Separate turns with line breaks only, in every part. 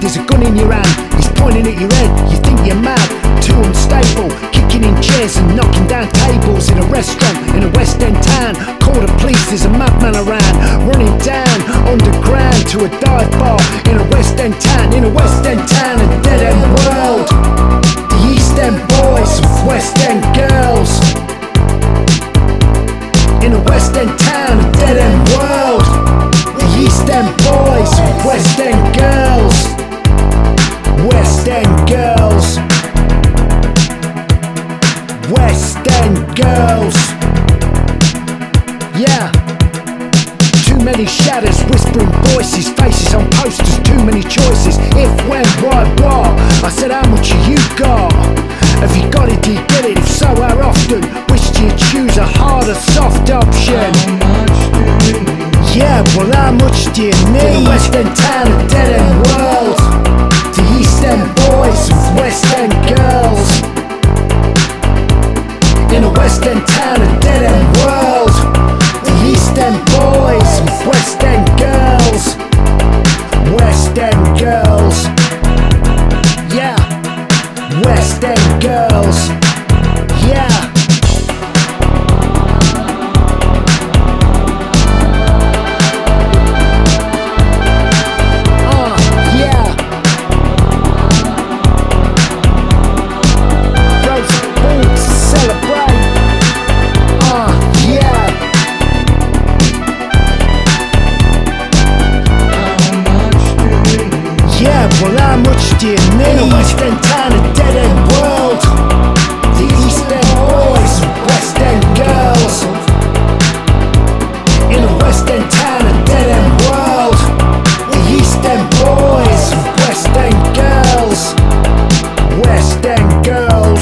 there's a gun in your hand, he's pointing at your head, you think you're mad, too unstable, kicking in chairs and knocking down tables in a restaurant in a West End town. Call the police, there's a madman around, running down underground to a dive bar in a West End town, in a West End town, a dead end world. The East End boys with West End girls, in a West End town, a dead end world. The East End boys with West End girls, West End girls, West End girls. Yeah. Too many shadows, whispering voices, faces on posters, too many choices. If, when, why, what? I said, how much have you got? Have you got it, do you get it? If so, how often? Which do you choose, a hard or soft option? Yeah, well, how much do you need? In a West End town, a dead end world. The East End boys with West End girls, in a West End town, a dead end world. The East End boys with West End girls, West End girls. Yeah, West End girls. Yeah. Well, how much do you need? In a West End town, a dead end world. The East End boys, West End girls, in a West End town, a dead end world. The East End boys, West End girls, West End girls.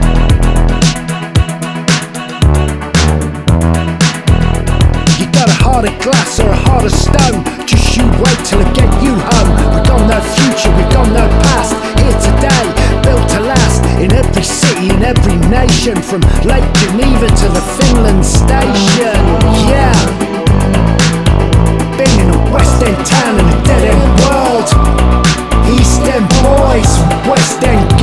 You got a heart of glass or a heart of stone, just you wait till I get you home. We got no future, we got no past, here today, built to last. In every city, in every nation, from Lake Geneva to the Finland station. Yeah. Been in a West End town in a dead end world. East End boys, West End